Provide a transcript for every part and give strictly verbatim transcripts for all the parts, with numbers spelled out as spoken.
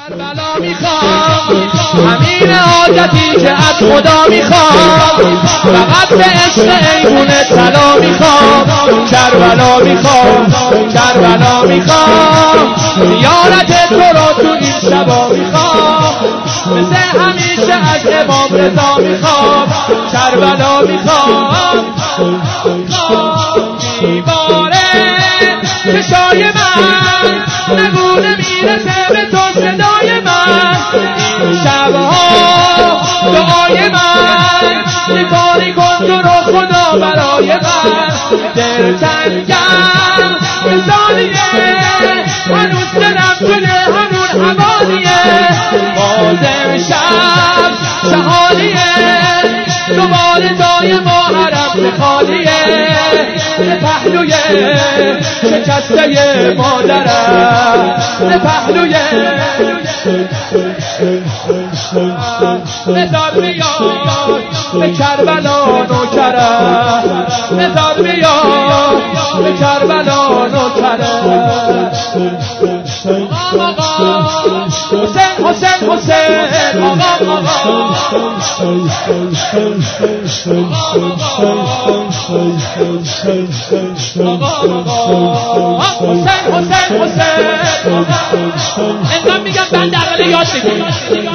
کربلا میخوام همین حاجتی که از خدا میخوام، فقط به عشق ایمون طلا میخوام. کربلا میخوام کربلا میخوام زیارت تو را تو این شبا میخوام، مثل همیشه از امام رضا میخوام. کربلا میخوام میباره چشای من، نگونه میرسه به تو صدای من. این شبها دعای من، یه کاری کن تو رو خدا برای من. دل تنگم به ثانیه، هنوز دلم توی همون حوالیه. بازم شب شهالیه، دوباره جای ما حرم خالیه. به پهلوی شکسته مادرم، به پهلوی بذار بیاد به کربلا نوکرم، بذار بیاد به کربلا نوکرم. آقا حسین حسین حسین آقا آقا حسین حسین حسین انقدر میگم بند اقل یاد بگیر.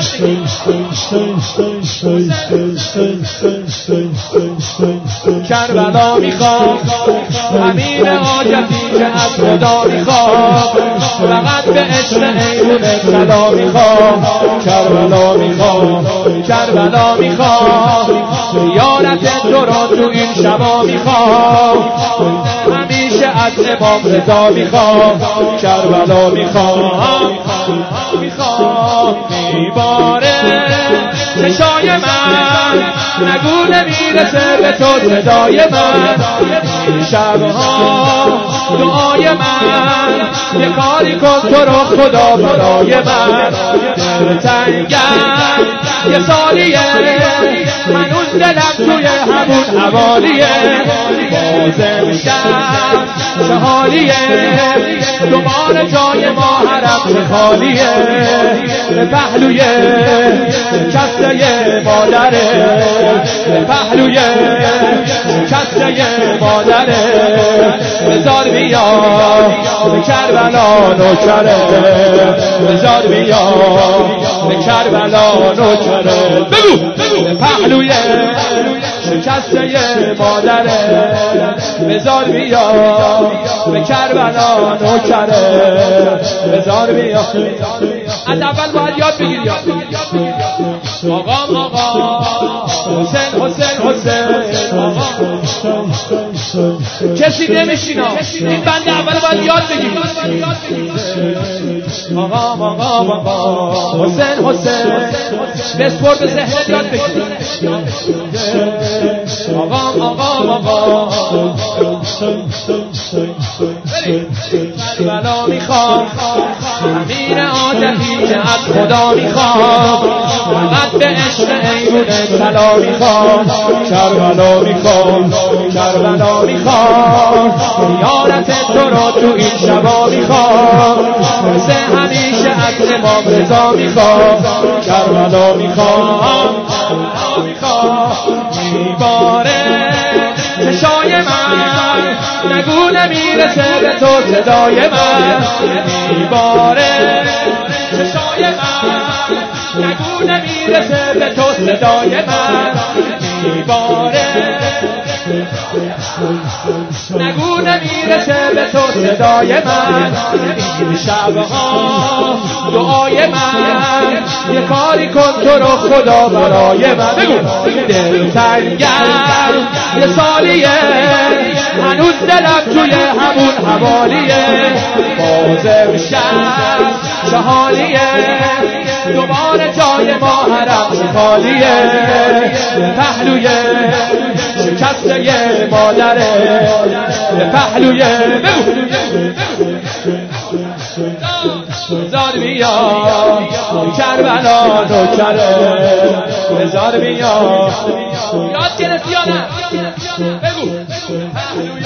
کربلا میخوام همین حاجتی که از خدا میخوام، فقط به عشق ایمون طلا میخوام. کربلا میخوام کربلا میخوام زیارت تو را تو این شبا میخوام، همیشه از امام رضا میخوام. کربلا میخوام میخوام میباره چشای من، نگو نمیرسه به تو صدای من. این شبها دعای من، یه کاری کن تو رو خدا برای من. دل تنگم یه سالیه، هنوز دلم توی همون حوالیه. بازم شب شهالیه، دوباره جای ما حرم خالیه. به پهلوی شکسته مادره، به پهلوی شکسته مادره. بذار بیاد به کربلا نوکره، بذار بیاد به کربلا نوکره. بگو به پهلوی شکسته مادره، بذار بیاد به کربلا نوکره. بذار بیاد. از اول باید یاد بگیری. آقا آقا حسین حسین حسین آقا کسی نمیشینا، این بند اول باید یاد بگیری. آقا آقا آقا حسین حسین بسپور به ذهنت یاد بگیری. آقا آقا آقا کربلا میخوام همین عادتی که از خدا میخوام، فقط به عشق ایمون طلا میخوام. کربلا میخوام کربلا میخوام زیارت تو را تو این شبا میخوام، مثل همیشه از امام رضا میخوام. کربلا میخوام میخوام میباره چشای من، نگو نمیرسه به تو صدای من. میباره چشای من، نگو نمیرسه به تو صدای من. میباره نگو نمیرسه به تو صدای من. این شبها دعای من، یه کاری کن تو رو خدا برای من. بگو دل تنگم یه سالیه، هنوز دلم توی همون حوالیه. بازم شب شهالیه، دوباره جای ما حرم خالیه. پهلوی شکسته مادره، به پهلوی بذار بیاد کربلا نوکره. بذار بیاد یاد گرفتی یا نه؟ بگو پهلوی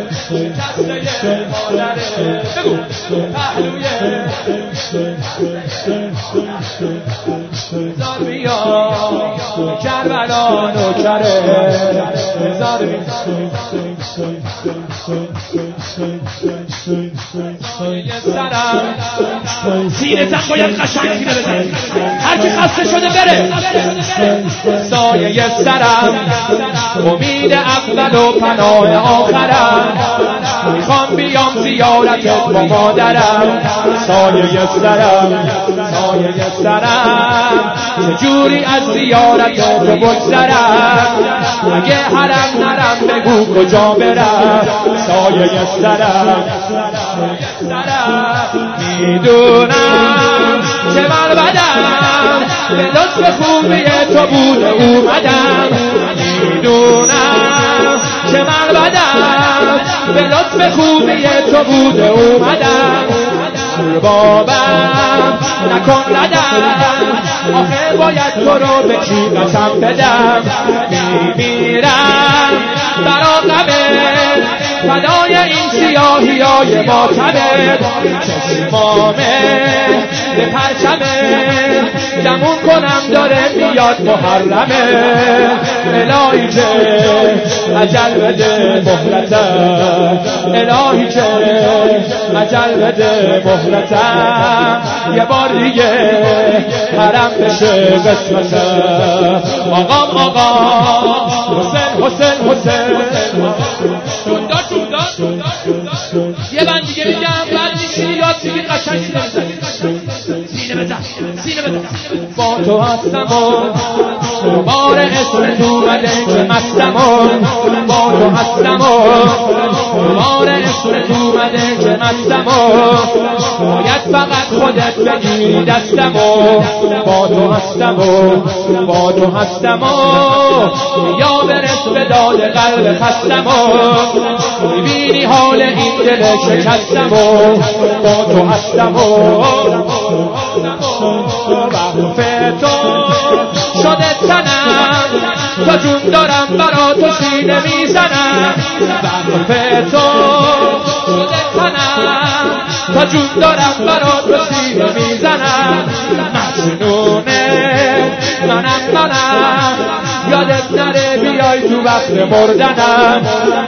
شکسته مادره، بگو پهلوی بزار بیا کربلا نوکره بزار بیا سینه زن باید قشنگ سینه بزن هر کی خسته شده بره سایه سرم امید اول و پناه آخرم میخوام بیام زیارتت با مادرم سایه سرم سایه سرم چجوری از زیارتت بگذرم اگه حرم نرم بگو کجا برم سایه سرم میدونم چه من بدم به لطف خوبی تو بود اومدم میدونم چه من بدم به لطف خوبی تو بود اومدم بابم نکن ندم آخه باید تو رو به کی قسم بدم میمیرم برا غمه فدای این سیاهی های ماتمه چشمامه به پرچمه دمون کنم داره میاد محرمه الهی که عجل بده مهلتم الهی که عجل بده مهلتم یه بار دیگه حرم بشه قسمتم آقام آقا حسین حسین حسین جوندار جوندار یه بند دیگه میگم بعد میشینی یاد دیگه قشنگ سینه بزن سینه بزن سینه بزن با تو هستم و بار اسم تو اومده که مستم و با تو هستم و بار اسم تو اومده که مستم و باید فقط خودت بگیری دستم و با تو هستم و با تو هستم و یا برس به داد قلب خستم و میبینی حال این دل شکستم و با تو هستم و وقف تو شده تنم تا جون دارم برا تو سینه میزنم وقف تو شده تنم تا جون دارم برا تو سینه میزنم مجنونه منم منم یادت نره بیای تو وقت مردنم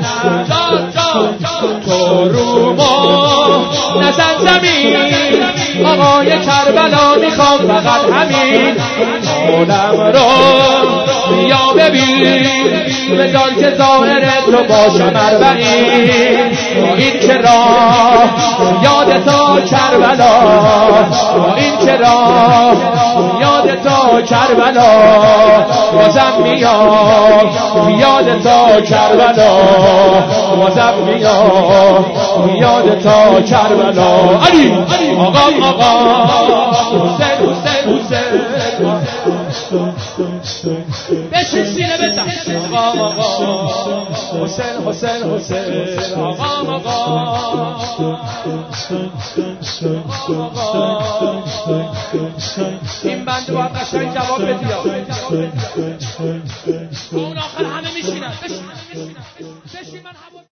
تو رومو نزن زمین آقای کربلا میخوام فقط همین حالم رو بیا ببین بذار که ظاهر تو باشم اربعین این که راه یاد تا کربلا این که راه یاد تا کربلا بازم میاد یاد تا کربلا بازم میاد یاد تا کربلا علی آقا آقا حسین حسین حسین بشین سینه بزن آقا آقا حسین حسین حسین آقا آقا این بند باید قشنگ جواب بدی اون آخر همه میشینن بشین بشین من